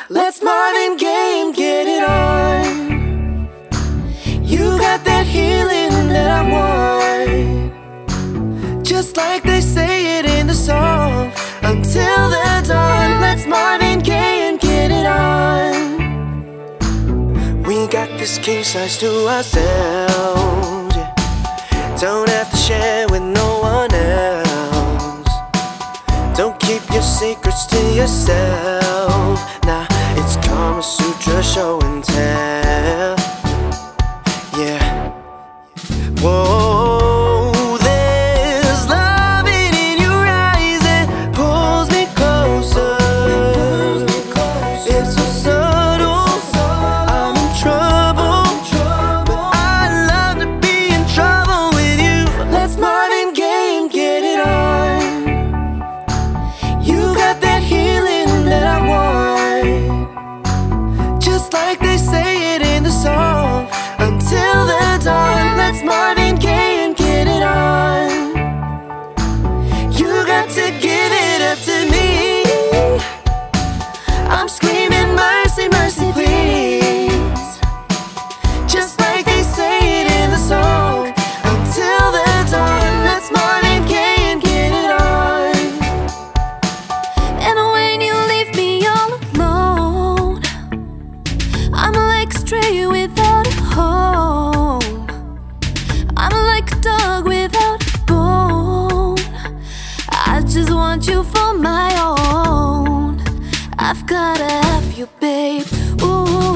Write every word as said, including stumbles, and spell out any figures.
Let's Marvin Gaye and get it on. You got that healing that I want, just like they say it in the song. Until the dawn, let's Marvin Gaye and get it on. We got this king size to ourselves, yeah. Don't have to share with no one else. Don't keep your secrets to yourself. Nah, it's Kama Sutra show and tell. Yeah. Whoa, there's love in your eyes that pulls me closer. It's so subtle, I'm in trouble, but I love to be in trouble with you. Let's Marvin Gaye and get it on. You got that healing that I want, just like they say it in the song. Until the dawn, let's Marvin Gaye and get it on. You got to give it up to me. I'm screaming mercy, mercy, please, just like they say it in the song. Until the dawn, let's Marvin Gaye and get it on. And when you leave me all alone, I'm like a stray without a home. I'm like a dog without a bone. I just want you for my own. I've gotta have you, babe. Ooh.